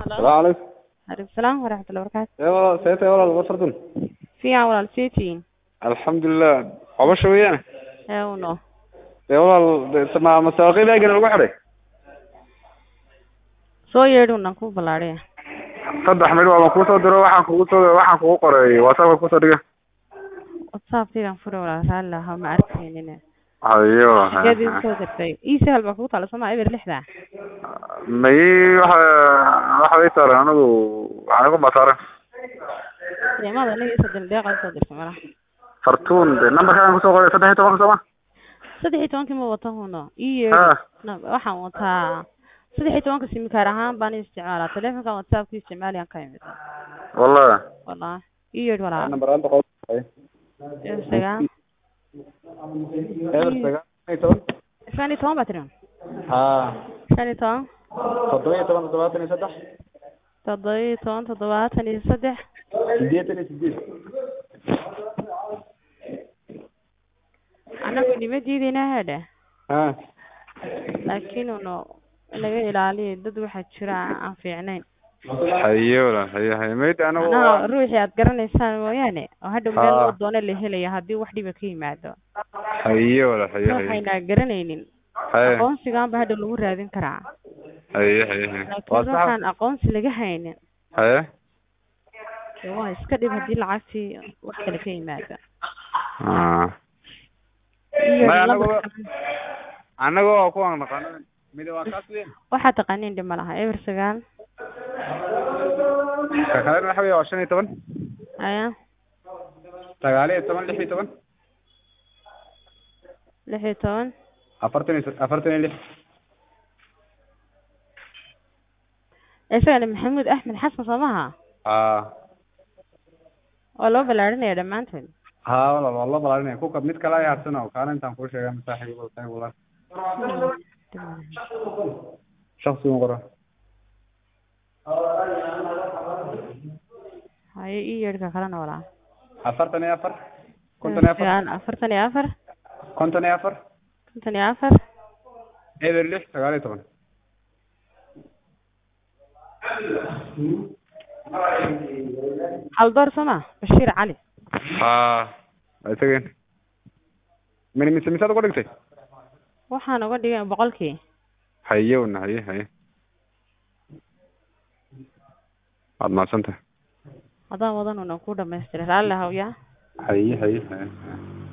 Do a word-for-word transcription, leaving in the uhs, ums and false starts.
السلام عليكم. عليكم السلام ورحمة الله وبركاته. ايوه سيتي ولا البصرة. في أول سيتين. الحمد لله. عباش ويانا. أو نو. ايوه ما مساقي لا جن الوحدة. soo yeedhuna ku balaadhaya صدح ملوا ما كوسو درو waxaan kugu soo waxaan kugu qoray WhatsApp ku soo dhigay. WhatsApp tigan furo wala raala ha ma arkeenina. Ayo. Geedi soo dirtay. Ii sahal ba ku tala Soomaa eber lixda. May waxa waxa ay taray anigu anigu ma taray. Qiimada aniga isa deeqa soo dirtay mara. Fartuun numberkan ku soo qoray saddex iyo toban Soomaa. saddex iyo toban kimo wato huno. Ii yeedh. Waxaan wataa saddex iyo toban ka simi kaar ahaan baan isticmaalaa telefoonka WhatsApp ku isticmaalayaan ka yimid. Wallahi. Wallahi. Ii yeedh wala. Number aan qoray. Ee sagaa. Eber sagaa. toban. shan iyo toban batron. Ha. shan iyo toban. toddoba iyo toban toddobaatan iyo saddex. toddoba iyo toban toddobaatan iyo saddex. sideetan iyo sideed. Ana ku nimadiidina hada. Ha. Laakiin uu laga ilaaliyo dad waxa jira aan fiicnayn. Hayo hayo hayo meed ana ana ruuxi aad garanaysaan mooyaane oo hadda meel loo doono la helayo hadii wax dhiba ka yimaado. Hayo hayo hayo. Waxayna garanaynin. Aqoonsigan ba hadda lagu raadin karaa. Hayo hayo. Waxaan aqoonsi laga haynin. Hayo. Waa iska dhib hadii lacagtii wax kale ka yimaado. Ah. Anagu oo ku aan naqaan mid waa kaasleen. Waxa taqaaniin dhib malaha eber sagaal. ka kale waxa weeye shan iyo toban. Aya. sagaal iyo toban lix iyo toban. lix iyo toban. afartan iyo afartan iyo lix. Isagana Maxamuud Axmed Xasan Soomaha. Ah. Walo balaarinaya dhamaantood. ها والله والله بلارني كوكب ميت كلا يارسنا وكان انت كل شيء مساحي ولا شيء ولا شخص مغرى هاي ايه يرجع خلنا ولا أفرتني أفر كنتني أفر يعني أفرتني أفر كنتني أفر كنتني أفر إيه اللي سجالي طبعا هل دار سما بشير علي ها أتجين من مثل مثال أقول لك waxaan uga dhigay boqolkii hayeewna haye haye aad maasanta hadaan wadan una ku dhameestiray Allah hawya haye haye haye